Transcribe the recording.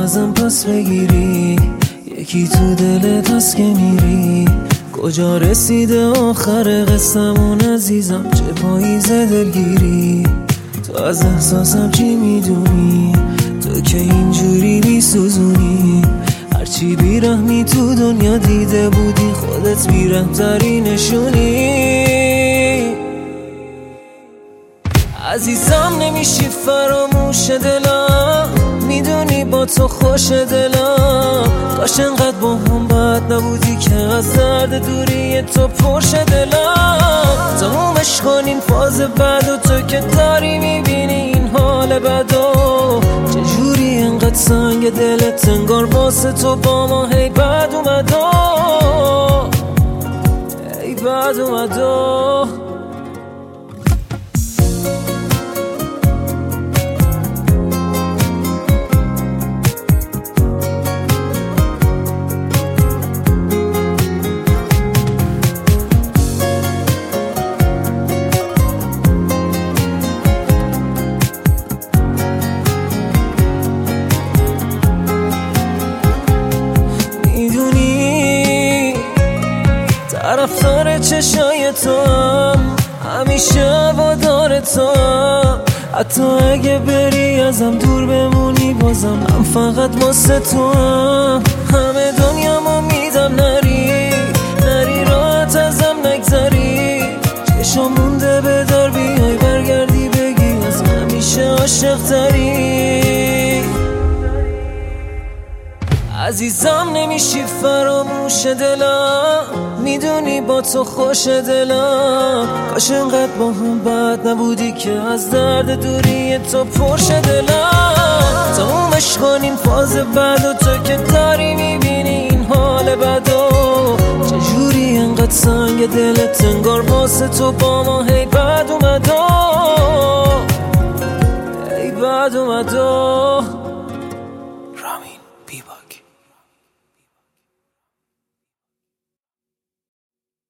ازم پس بگیری، یکی تو دلت هست که میری. کجا رسیده آخر قصمون عزیزم، چه پاییز دلگیری. تو از احساسم چی میدونی، تو که اینجوری میسوزونی. هرچی بیرحمی تو دنیا دیده بودی، خودت بیرحم‌تری نشونی. عزیزم نمیشی فراموش دلم، میدونی با تو خوش دلم. کاش انقدر با هم بد نبودی که از درد دوری تو پرش دلم. تمومش کنین فاز بعد و تو که داری میبینی این حال بدو. چجوری انقدر سنگ دلت انگار واسه تو با ما هی بد اومدو، هی بد اومدو. طرفدار چشای تو هم، همیشه هوادار تو هم. حتی اگه بری ازم دور بمونی بازم هم فقط واسه تو هم. همه دنیامو میدم نری، نری راحت ازم نگذری. چشم مونده بدار بیای برگردی بگی از همیشه عاشق تری. عزیزم نمیشی فراموش دلم، میدونی با تو خوش دلم. کاش انقدر با هم بد نبودی که از درد دوری تو پرش دلم. تمومش کنین فاز بعد و تو که داری میبینی این حال بدو. چجوری انقدر سنگ دلت انگار واسه تو با ما هی بد اومدو، هی بد اومدو.